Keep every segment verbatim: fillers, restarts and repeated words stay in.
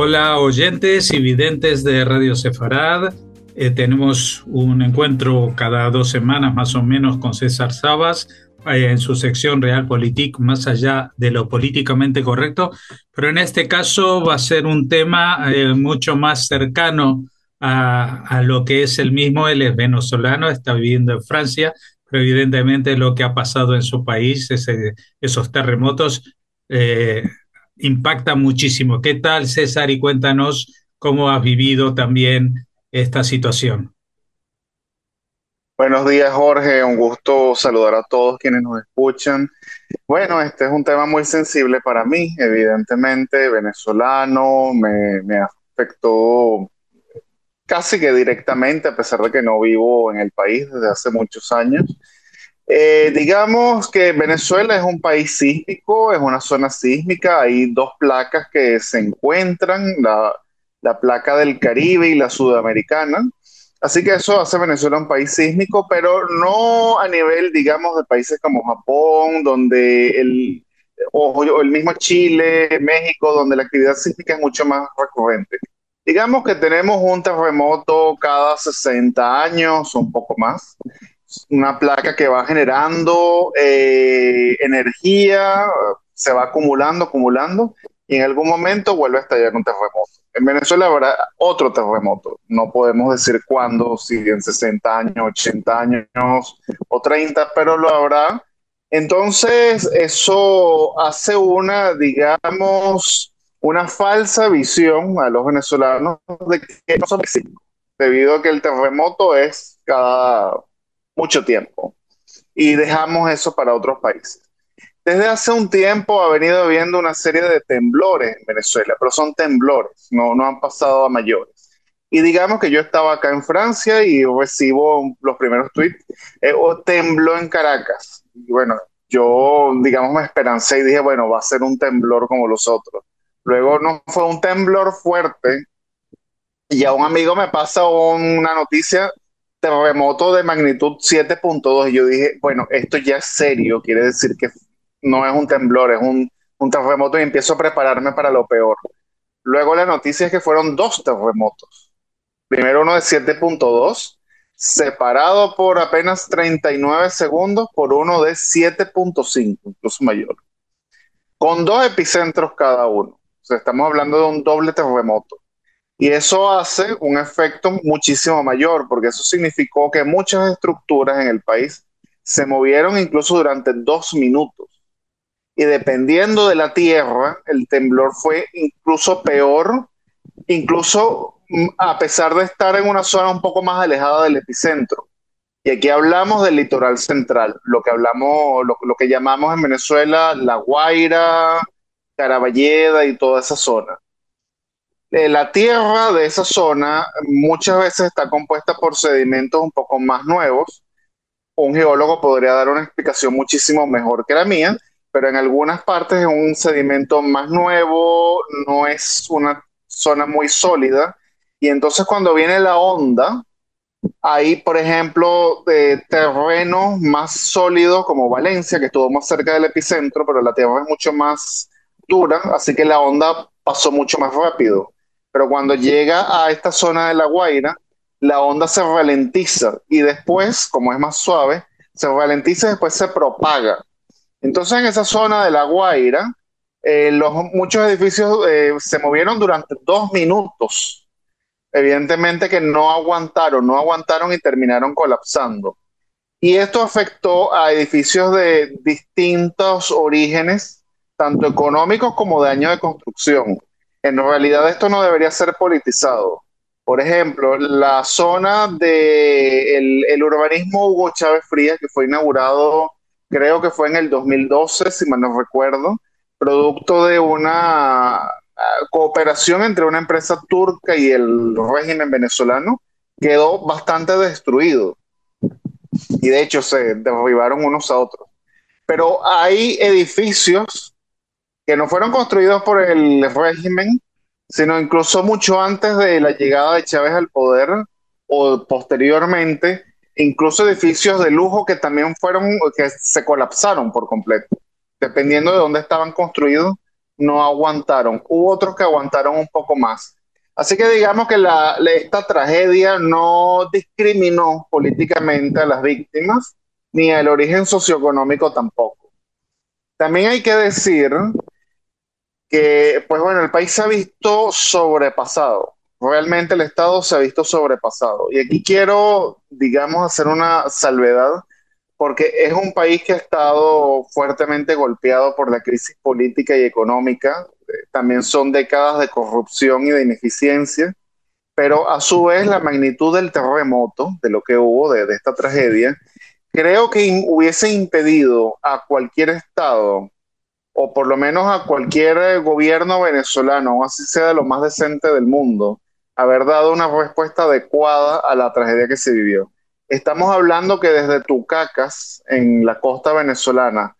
Hola oyentes y videntes de Radio Sefarad. Eh, tenemos un encuentro cada dos semanas más o menos con César Sabas eh, en su sección Realpolitik, más allá de lo políticamente correcto, pero en este caso va a ser un tema eh, mucho más cercano a, a lo que es el mismo. Él es venezolano, está viviendo en Francia, pero evidentemente lo que ha pasado en su país, ese, esos terremotos, eh, impacta muchísimo. ¿Qué tal, César? Y cuéntanos cómo has vivido también esta situación. Buenos días, Jorge. Un gusto saludar a todos quienes nos escuchan. Bueno, este es un tema muy sensible para mí, evidentemente, venezolano, me, me afectó casi que directamente, a pesar de que no vivo en el país desde hace muchos años. Eh, digamos que Venezuela es un país sísmico, es una zona sísmica, hay dos placas que se encuentran, la, la placa del Caribe y la sudamericana. Así que eso hace Venezuela un país sísmico, pero no a nivel, digamos, de países como Japón, donde el, o, o el mismo Chile, México, donde la actividad sísmica es mucho más recurrente. Digamos que tenemos un terremoto cada sesenta años o un poco más, una placa que va generando eh, energía, se va acumulando, acumulando, y en algún momento vuelve a estallar un terremoto. En Venezuela habrá otro terremoto, no podemos decir cuándo, si en sesenta años, ochenta años o treinta, pero lo habrá. Entonces, eso hace una, digamos, una falsa visión a los venezolanos de que no son sísmicos, debido a que el terremoto es cada mucho tiempo y dejamos eso para otros países. Desde hace un tiempo ha venido habiendo una serie de temblores en Venezuela, pero son temblores, no, no han pasado a mayores. Y digamos que yo estaba acá en Francia y recibo los primeros tweets, eh, o tembló en Caracas. Y bueno, yo, digamos, me esperancé y dije, bueno, va a ser un temblor como los otros. Luego no fue un temblor fuerte, y a un amigo me pasa una noticia, terremoto de magnitud siete punto dos, y yo dije, bueno, esto ya es serio, quiere decir que no es un temblor, es un, un terremoto, y empiezo a prepararme para lo peor. Luego la noticia es que fueron dos terremotos. Primero uno de siete punto dos, separado por apenas treinta y nueve segundos por uno de siete punto cinco, incluso mayor, con dos epicentros cada uno. O sea, estamos hablando de un doble terremoto. Y eso hace un efecto muchísimo mayor, porque eso significó que muchas estructuras en el país se movieron incluso durante dos minutos. Y dependiendo de la tierra, el temblor fue incluso peor, incluso mm, a pesar de estar en una zona un poco más alejada del epicentro. Y aquí hablamos del litoral central, lo que hablamos, lo, lo que llamamos en Venezuela La Guaira, Caraballeda y toda esa zona. Eh, la tierra de esa zona muchas veces está compuesta por sedimentos un poco más nuevos. Un geólogo podría dar una explicación muchísimo mejor que la mía, pero en algunas partes es un sedimento más nuevo, no es una zona muy sólida. Y entonces cuando viene la onda, hay, por ejemplo, de terrenos más sólidos como Valencia, que estuvo más cerca del epicentro, pero la tierra es mucho más dura, así que la onda pasó mucho más rápido. Pero cuando llega a esta zona de La Guaira, la onda se ralentiza y después, como es más suave, se ralentiza y después se propaga. Entonces, en esa zona de La Guaira, eh, los, muchos edificios eh, se movieron durante dos minutos. Evidentemente que no aguantaron, no aguantaron y terminaron colapsando. Y esto afectó a edificios de distintos orígenes, tanto económicos como de año de construcción. En realidad esto no debería ser politizado. Por ejemplo, la zona del el urbanismo Hugo Chávez Frías, que fue inaugurado, creo que fue en el dos mil doce, si mal no recuerdo, producto de una cooperación entre una empresa turca y el régimen venezolano, quedó bastante destruido y de hecho se derribaron unos a otros. Pero hay edificios que no fueron construidos por el régimen, sino incluso mucho antes de la llegada de Chávez al poder o posteriormente, incluso edificios de lujo que también fueron, que se colapsaron por completo, dependiendo de dónde estaban construidos. no aguantaron. Hubo otros que aguantaron un poco más. Así que digamos que la, la- esta tragedia no discriminó políticamente a las víctimas, ni el origen socioeconómico tampoco. También hay que decir que, pues bueno, el país se ha visto sobrepasado. Realmente el Estado se ha visto sobrepasado. Y aquí quiero, digamos, hacer una salvedad, porque es un país que ha estado fuertemente golpeado por la crisis política y económica. Eh, También son décadas de corrupción y de ineficiencia, pero a su vez la magnitud del terremoto, de lo que hubo, de, de esta tragedia, creo que in- hubiese impedido a cualquier Estado o por lo menos a cualquier eh, gobierno venezolano, o así sea de lo más decente del mundo, haber dado una respuesta adecuada a la tragedia que se vivió. Estamos hablando que desde Tucacas, en la costa venezolana,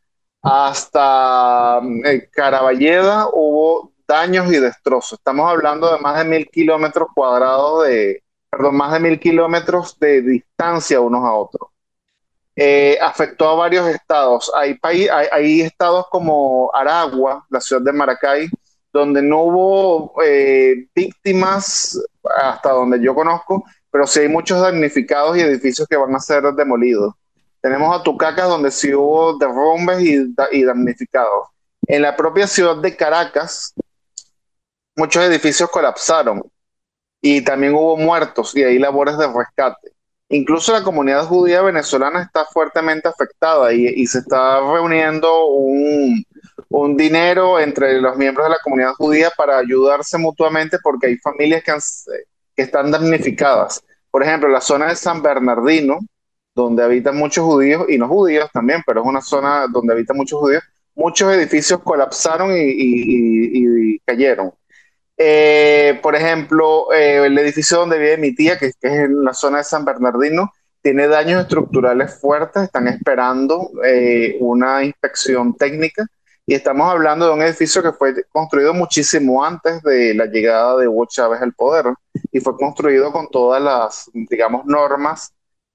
hasta mm, eh, Caraballeda hubo daños y destrozos. Estamos hablando de más de mil kilómetros cuadrados de, perdón, más de mil kilómetros de distancia unos a otros. Eh, afectó a varios estados. Hay, paí- hay, hay estados como Aragua, la ciudad de Maracay, donde no hubo eh, víctimas hasta donde yo conozco, pero sí hay muchos damnificados y edificios que van a ser demolidos. Tenemos a Tucacas, donde sí hubo derrumbes y, da- y damnificados. En la propia ciudad de Caracas, muchos edificios colapsaron y también hubo muertos y hay labores de rescate. Incluso la comunidad judía venezolana está fuertemente afectada y, y se está reuniendo un, un dinero entre los miembros de la comunidad judía para ayudarse mutuamente porque hay familias que, han- que están damnificadas. Por ejemplo, la zona de San Bernardino, donde habitan muchos judíos y no judíos también, pero es una zona donde habitan muchos judíos, muchos edificios colapsaron y, y- y- y cayeron. Eh, por ejemplo, eh, el edificio donde vive mi tía, que, que es en la zona de San Bernardino, tiene daños estructurales fuertes, están esperando eh, una inspección técnica y estamos hablando de un edificio que fue construido muchísimo antes de la llegada de Hugo Chávez al poder y fue construido con todas las, digamos, normas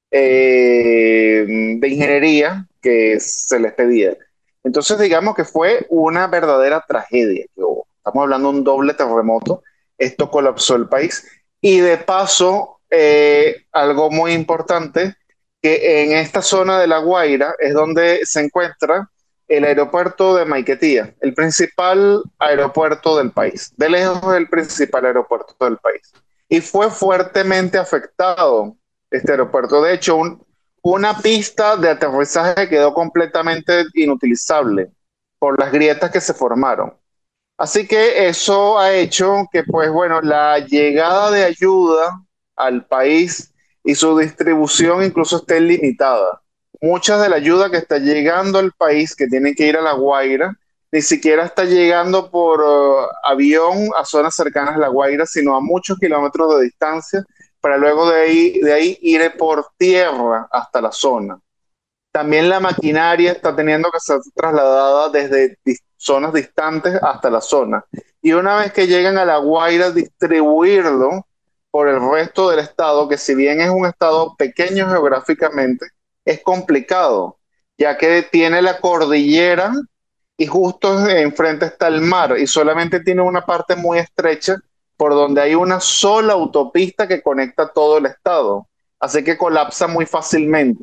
eh, de ingeniería que se les pedía. Entonces, digamos que fue una verdadera tragedia que hubo. Estamos hablando de un doble terremoto. Esto colapsó el país. Y de paso, eh, algo muy importante, que en esta zona de La Guaira es donde se encuentra el aeropuerto de Maiquetía, el principal aeropuerto del país. De lejos es el principal aeropuerto del país. Y fue fuertemente afectado este aeropuerto. De hecho, un, una pista de aterrizaje quedó completamente inutilizable por las grietas que se formaron. Así que eso ha hecho que, pues bueno, la llegada de ayuda al país y su distribución incluso esté limitada. Mucha de la ayuda que está llegando al país, que tiene que ir a La Guaira, ni siquiera está llegando por uh, avión a zonas cercanas a La Guaira, sino a muchos kilómetros de distancia, para luego de ahí, de ahí ir por tierra hasta la zona. También la maquinaria está teniendo que ser trasladada desde dis- zonas distantes hasta la zona. Y una vez que llegan a La Guaira, distribuirlo por el resto del estado, que si bien es un estado pequeño geográficamente, es complicado, ya que tiene la cordillera y justo enfrente está el mar y solamente tiene una parte muy estrecha por donde hay una sola autopista que conecta todo el estado. Así que colapsa muy fácilmente.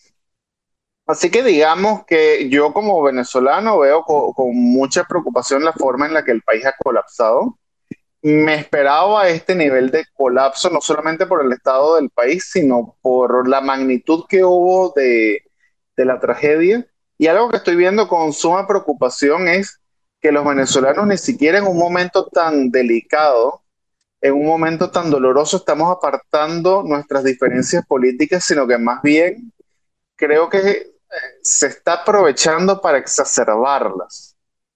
Así que digamos que yo como venezolano veo co- con mucha preocupación la forma en la que el país ha colapsado. Me esperaba este nivel de colapso, no solamente por el estado del país, sino por la magnitud que hubo de, de la tragedia. Y algo que estoy viendo con suma preocupación es que los venezolanos ni siquiera en un momento tan delicado, en un momento tan doloroso, estamos apartando nuestras diferencias políticas, sino que más bien creo que se está aprovechando para exacerbarlas.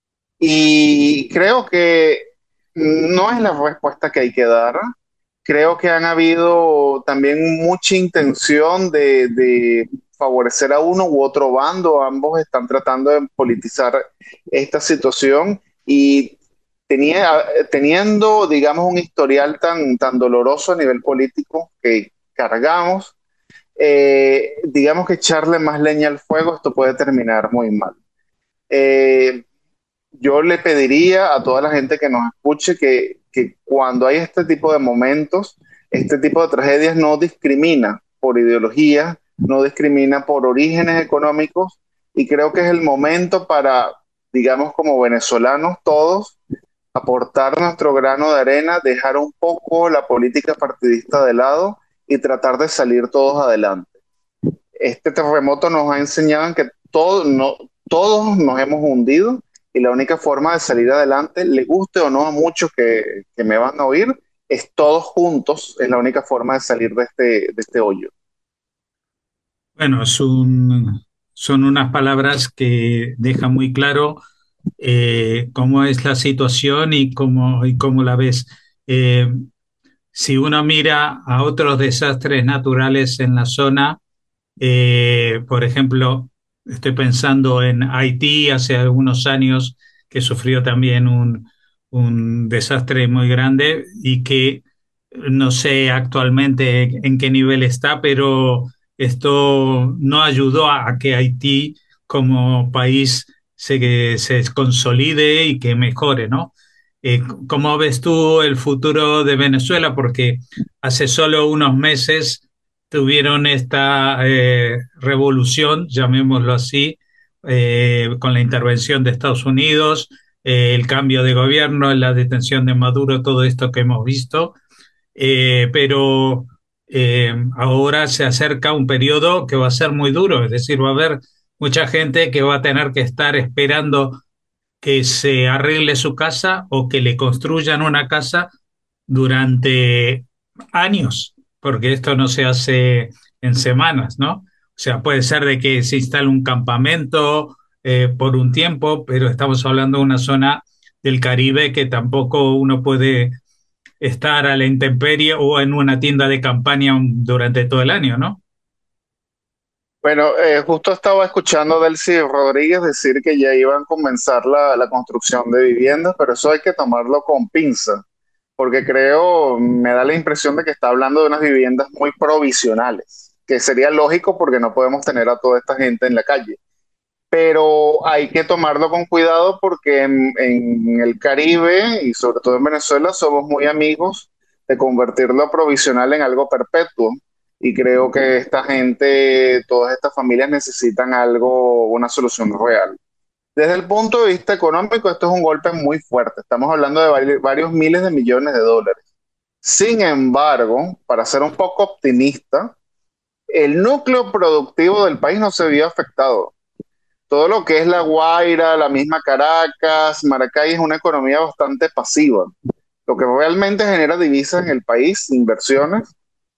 Y creo que no es la respuesta que hay que dar. Creo que han habido también mucha intención de, de favorecer a uno u otro bando. Ambos están tratando de politizar esta situación y tenía, teniendo, digamos, un historial tan, tan doloroso a nivel político que cargamos, eh, digamos que echarle más leña al fuego, esto puede terminar muy mal. Eh, yo le pediría a toda la gente que nos escuche que, que cuando hay este tipo de momentos, este tipo de tragedias no discrimina por ideología, no discrimina por orígenes económicos y creo que es el momento para, digamos, como venezolanos todos, aportar nuestro grano de arena, dejar un poco la política partidista de lado y tratar de salir todos adelante. Este terremoto nos ha enseñado en que todo, no, todos nos hemos hundido y la única forma de salir adelante, le guste o no a muchos que, que me van a oír, es todos juntos, es la única forma de salir de este, de este hoyo. Bueno, es un- son unas palabras que dejan muy claro eh, cómo es la situación y cómo, y cómo la ves. Eh, si uno mira a otros desastres naturales en la zona, eh, por ejemplo, estoy pensando en Haití hace algunos años, que sufrió también un, un desastre muy grande y que no sé actualmente en qué nivel está, pero esto no ayudó a, a que Haití como país se, se consolide y que mejore, ¿no? Eh, ¿cómo ves tú el futuro de Venezuela? Porque hace solo unos meses tuvieron esta eh, revolución, llamémoslo así, eh, con la intervención de Estados Unidos, eh, el cambio de gobierno, la detención de Maduro, todo esto que hemos visto. Eh, pero eh, ahora se acerca un periodo que va a ser muy duro, es decir, va a haber mucha gente que va a tener que estar esperando que se arregle su casa o que le construyan una casa durante años, porque esto no se hace en semanas, ¿no? O sea, puede ser de que se instale un campamento eh, por un tiempo, pero estamos hablando de una zona del Caribe que tampoco uno puede estar a la intemperie o en una tienda de campaña durante todo el año, ¿no? Bueno, eh, justo estaba escuchando a Delcy Rodríguez decir que ya iban a comenzar la, la construcción de viviendas, pero eso hay que tomarlo con pinza, porque creo, me da la impresión de que está hablando de unas viviendas muy provisionales, que sería lógico porque no podemos tener a toda esta gente en la calle. Pero hay que tomarlo con cuidado porque en, en el Caribe y sobre todo en Venezuela somos muy amigos de convertir lo provisional en algo perpetuo. Y creo que esta gente, todas estas familias necesitan algo, una solución real. Desde el punto de vista económico, esto es un golpe muy fuerte. Estamos hablando de vari- varios miles de millones de dólares. Sin embargo, para ser un poco optimista, el núcleo productivo del país no se vio afectado. Todo lo que es La Guaira, la misma Caracas, Maracay es una economía bastante pasiva. Lo que realmente genera divisas en el país, inversiones,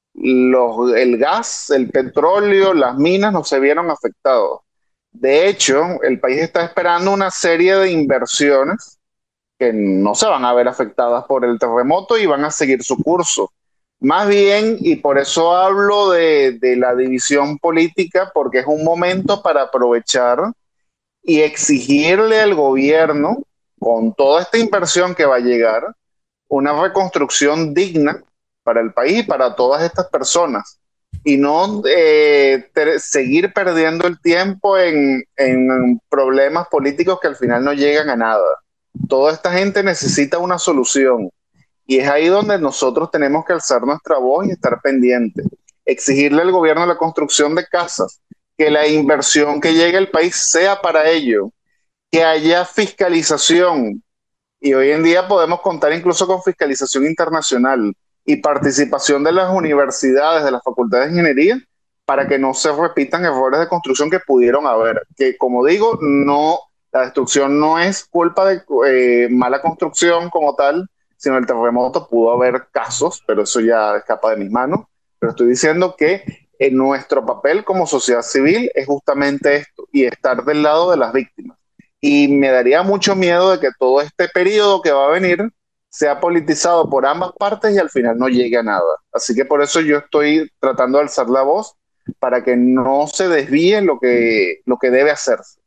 los, el gas, el petróleo, las minas no se vieron afectados. De hecho, el país está esperando una serie de inversiones que no se van a ver afectadas por el terremoto y van a seguir su curso. Más bien, y por eso hablo de, de la división política, porque es un momento para aprovechar y exigirle al gobierno, con toda esta inversión que va a llegar, una reconstrucción digna para el país y para todas estas personas. Y no eh, ter- seguir perdiendo el tiempo en, en problemas políticos que al final no llegan a nada. Toda esta gente necesita una solución. Y es ahí donde nosotros tenemos que alzar nuestra voz y estar pendientes. Exigirle al gobierno la construcción de casas, que la inversión que llegue al país sea para ello, que haya fiscalización. Y hoy en día podemos contar incluso con fiscalización internacional y participación de las universidades, de las facultades de ingeniería, para que no se repitan errores de construcción que pudieron haber. Que como digo, no, la destrucción no es culpa de eh, mala construcción como tal, sino el terremoto pudo haber casos, pero eso ya escapa de mis manos. Pero estoy diciendo que en nuestro papel como sociedad civil es justamente esto y estar del lado de las víctimas. Y me daría mucho miedo de que todo este periodo que va a venir sea politizado por ambas partes y al final no llegue a nada. Así que por eso yo estoy tratando de alzar la voz para que no se desvíe lo que, lo que debe hacerse.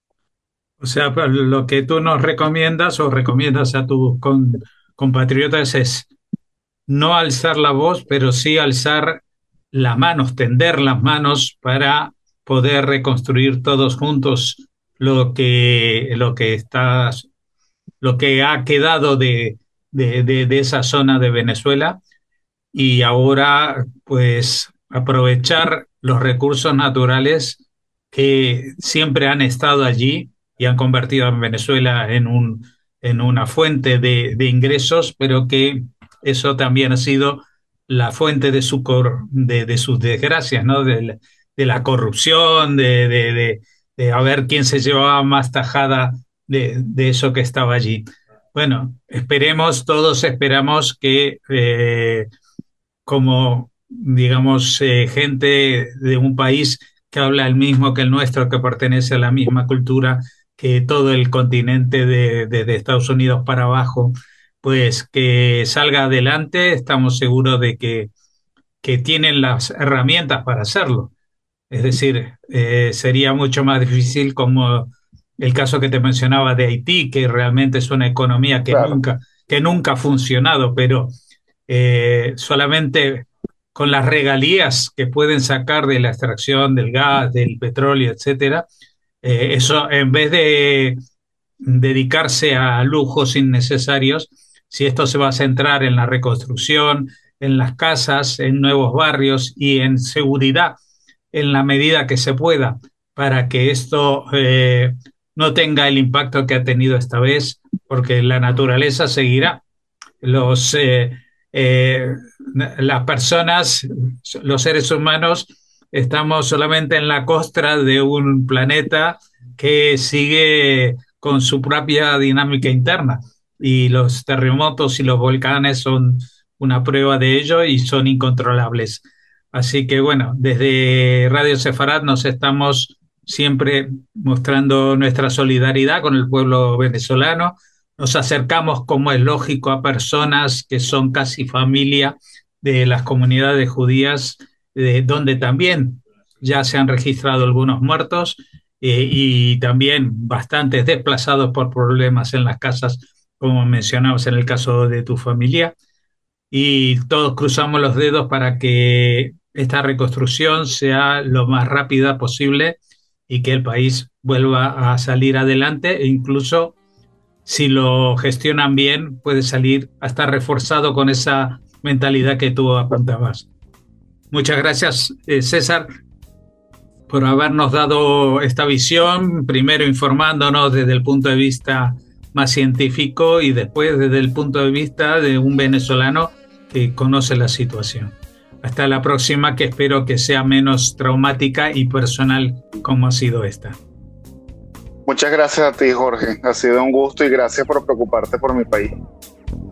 O sea, pues, lo que tú nos recomiendas o recomiendas a tus con- compatriotas es no alzar la voz, pero sí alzar las manos, tender las manos para poder reconstruir todos juntos lo que, lo que está lo que ha quedado de, de, de, de esa zona de Venezuela y ahora pues aprovechar los recursos naturales que siempre han estado allí y han convertido a Venezuela en un, en una fuente de, de ingresos, pero que eso también ha sido la fuente de, su cor, de, de sus desgracias, ¿no? De, la- de la corrupción, de, de, de, de a ver quién se llevaba más tajada de, de eso que estaba allí. Bueno, esperemos, todos esperamos que eh, como, digamos, eh, gente de un país que habla el mismo que el nuestro, que pertenece a la misma cultura que todo el continente de, de, de Estados Unidos para abajo, pues que salga adelante, estamos seguros de que, que tienen las herramientas para hacerlo. Es decir, eh, sería mucho más difícil como el caso que te mencionaba de Haití, que realmente es una economía que Claro, nunca, que nunca ha funcionado, pero eh, solamente con las regalías que pueden sacar de la extracción del gas, del petróleo, etcétera, eh, eso en vez de dedicarse a lujos innecesarios, si esto se va a centrar en la reconstrucción, en las casas, en nuevos barrios y en seguridad en la medida que se pueda para que esto eh, no tenga el impacto que ha tenido esta vez, porque la naturaleza seguirá. Los, eh, eh, las personas, los seres humanos, estamos solamente en la costra de un planeta que sigue con su propia dinámica interna y los terremotos y los volcanes son una prueba de ello y son incontrolables. Así que bueno, desde Radio Sefarad nos estamos siempre mostrando nuestra solidaridad con el pueblo venezolano. Nos acercamos, como es lógico, a personas que son casi familia de las comunidades judías, eh, donde también ya se han registrado algunos muertos eh, y también bastantes desplazados por problemas en las casas, como mencionabas en el caso de tu familia. Y todos cruzamos los dedos para que esta reconstrucción sea lo más rápida posible y que el país vuelva a salir adelante e incluso si lo gestionan bien, puede salir hasta reforzado con esa mentalidad que tú apuntabas. Muchas gracias, eh, César, por habernos dado esta visión, primero informándonos desde el punto de vista más científico y después desde el punto de vista de un venezolano que conoce la situación. Hasta la próxima, que espero que sea menos traumática y personal como ha sido esta. muchas gracias a ti, Jorge. Ha sido un gusto y gracias por preocuparte por mi país.